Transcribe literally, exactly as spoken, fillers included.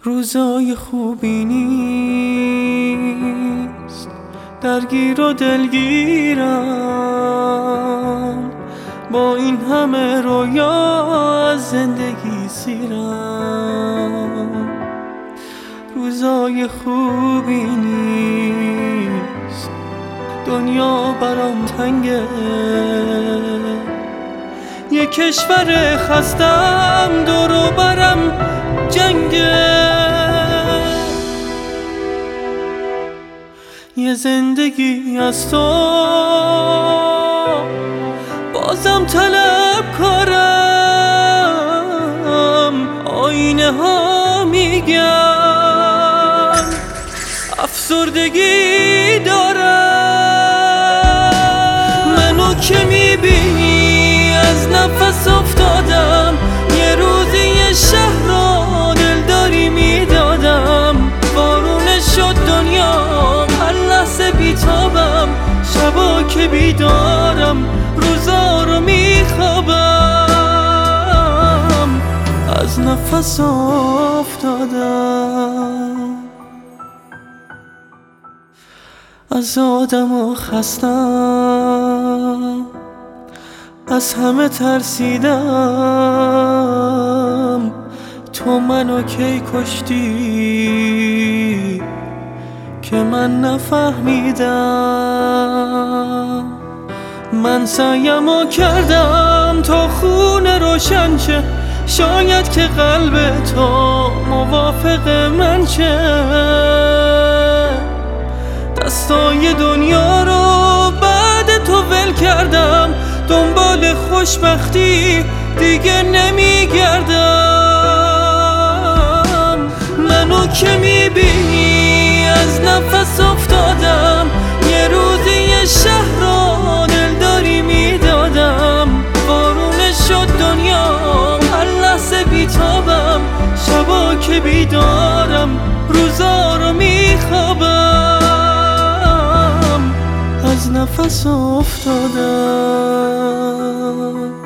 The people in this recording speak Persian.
روزای خوبی نیست، درگیر و دلگیرم، با این همه رویا از زندگی سیرم. روزای خوبی نیست، دنیا برام تنگه، یه کشور خستم دور و برم جنگه، یه زندگی از تو بازم طلب کارم، آینه ها میگن افسردگی دارم. منو که میبینی از نفس افتادم، یه روزی یه شهر رو دلداری میدادم، بارونه شد دنیا هر لحظه بیتابم، شبا که بیدارم روزا رو میخوابم، از نفس افتادم. از آدم و خستم، از همه ترسیدم، تو منو کی کشتی که من نفهمیدم. من سعیمو کردم تا خون روشن شه، شاید که قلب تو موافق من شه. دستای دنیا رو بعد تو ول کردم، دنبال خوشبختی دیگه نمیگردم. منو که میبینی از نفس افتادم، یه روزی یه شهر رو دلداری میدادم، بارونه شد دنیا هر لحظه بیتابم، شبا که بیدارم روزا رو میخوابم، از نفس افتادم.